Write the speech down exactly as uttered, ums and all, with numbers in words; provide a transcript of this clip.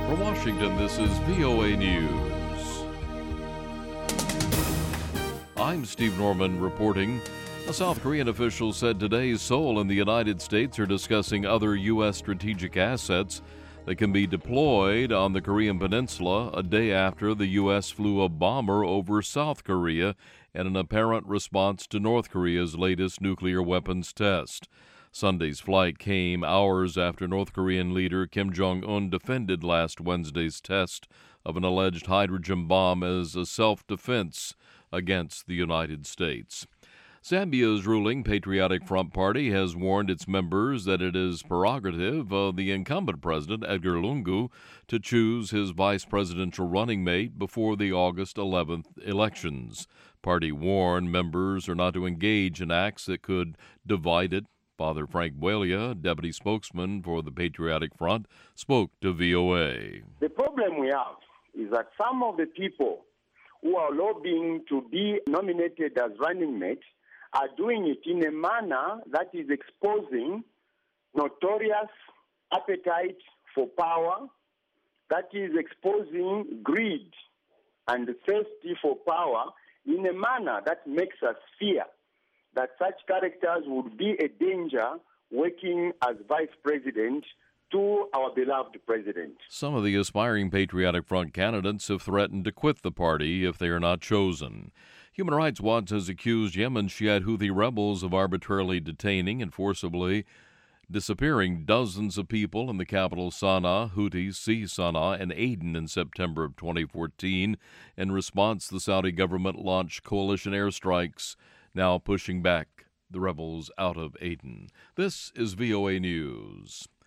From Washington, this is V O A News. I'm Steve Norman reporting. A South Korean official said today Seoul and the United States are discussing other U S strategic assets that can be deployed on the Korean Peninsula a day after the U S flew a bomber over South Korea in an apparent response to North Korea's latest nuclear weapons test. Sunday's flight came hours after North Korean leader Kim Jong-un defended last Wednesday's test of an alleged hydrogen bomb as a self-defense against the United States. Zambia's ruling Patriotic Front Party has warned its members that it is prerogative of the incumbent president, Edgar Lungu, to choose his vice presidential running mate before the August eleventh elections. Party warned members are not to engage in acts that could divide it. Father Frank Buelia, deputy spokesman for the Patriotic Front, spoke to V O A. The problem we have is that some of the people who are lobbying to be nominated as running mates are doing it in a manner that is exposing notorious appetite for power, that is exposing greed and thirsty for power in a manner that makes us fear that such characters would be a danger working as vice president to our beloved president. Some of the aspiring Patriotic Front candidates have threatened to quit the party if they are not chosen. Human Rights Watch has accused Yemen Shiite Houthi rebels of arbitrarily detaining and forcibly disappearing dozens of people in the capital Sana'a. Houthis seized Sana'a and Aden in September of twenty fourteen. In response, the Saudi government launched coalition airstrikes, now pushing back the rebels out of Aden. This is V O A News.